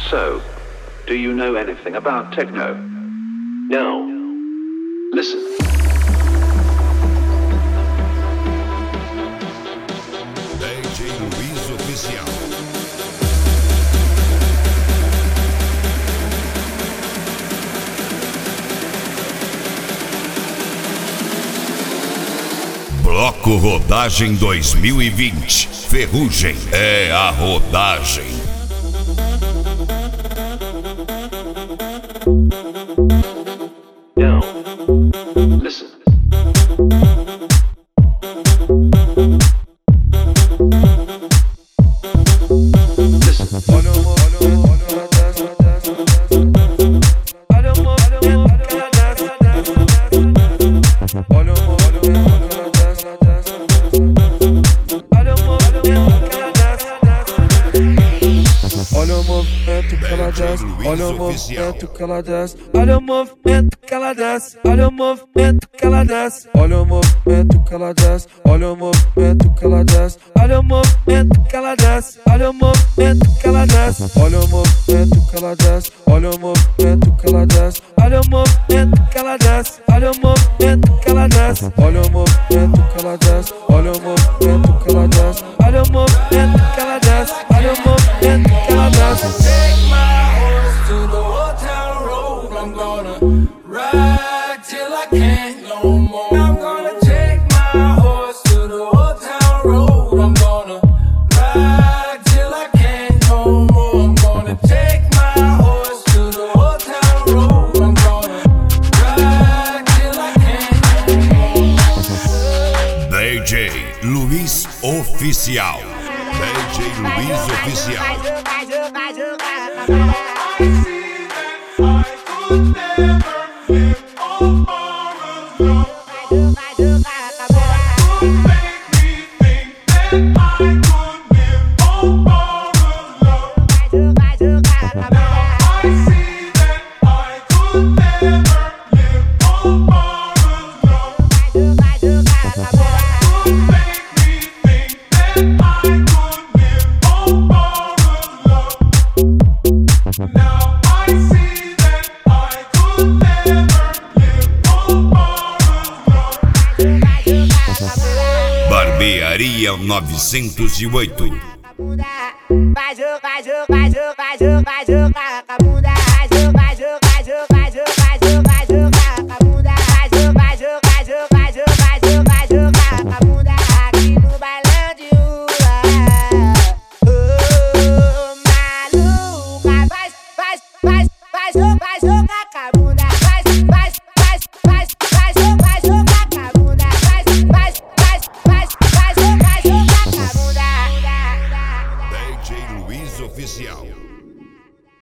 So, do you know anything about techno? No. Listen. DJ Luiz Oficial. Bloco Rodagem 2020. Ferrugem é a rodagem. Now, listen. Olha o movimento que ela desce, olha o movimento que ela desce, olha o movimento que ela desce, olha o movimento que ela desce, olha o movimento que ela desce, olha o movimento que ela desce, olha o movimento que ela desce, olha o movimento que ela desce, olha o movimento que ela desce, olha o movimento que ela desce, olha o movimento que ela desce, olha o movimento que ela desce, olha o movimento que ela desce, olha o movimento que ela desce, olha o movimento que ela desce, olha o movimento que ela desce. Take my horse to the old town road. I'm gonna ride till I can't no more. I'm gonna take my horse to the old town road. I'm gonna ride till I can't no more. I'm gonna take my horse to the old town road. I'm gonna ride till I can't no more. DJ Luiz Oficial. DJ Luiz Oficial. Barbearia 908. Vai jogar, jogar, jogar, jogar, jogar com a bunda. Vai jogar, jogar, jogar, jogar, jogar, jogar com a bunda. Vai jogar, jogar, jogar, jogar, jogar, jogar com a bunda. Aqui no bailão de rua. Oh, maluca, vai jogar, jogar com a bunda. Vai jogar, jogar com a bunda. Vai jogar, jogar com a bunda. DJ Luiz Oficial.